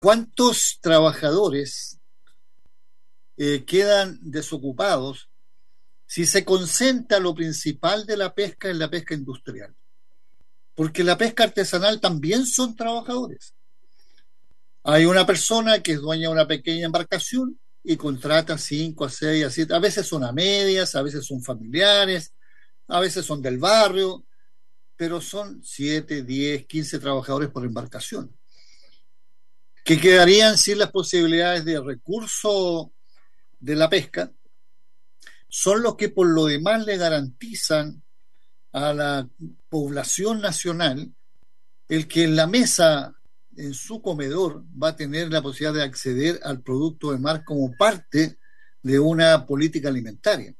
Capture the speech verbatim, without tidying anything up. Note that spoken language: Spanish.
¿Cuántos trabajadores eh, quedan desocupados si se concentra lo principal de la pesca en la pesca industrial? Porque la pesca artesanal también son trabajadores. Hay una persona que es dueña de una pequeña embarcación y contrata cinco a seis a siete, a veces son a medias, a veces son familiares, a veces son del barrio, pero son siete, diez, quince trabajadores por embarcación, que quedarían sin las posibilidades de recurso de la pesca. Son los que por lo demás le garantizan a la población nacional el que en la mesa, en su comedor, va a tener la posibilidad de acceder al producto de mar como parte de una política alimentaria.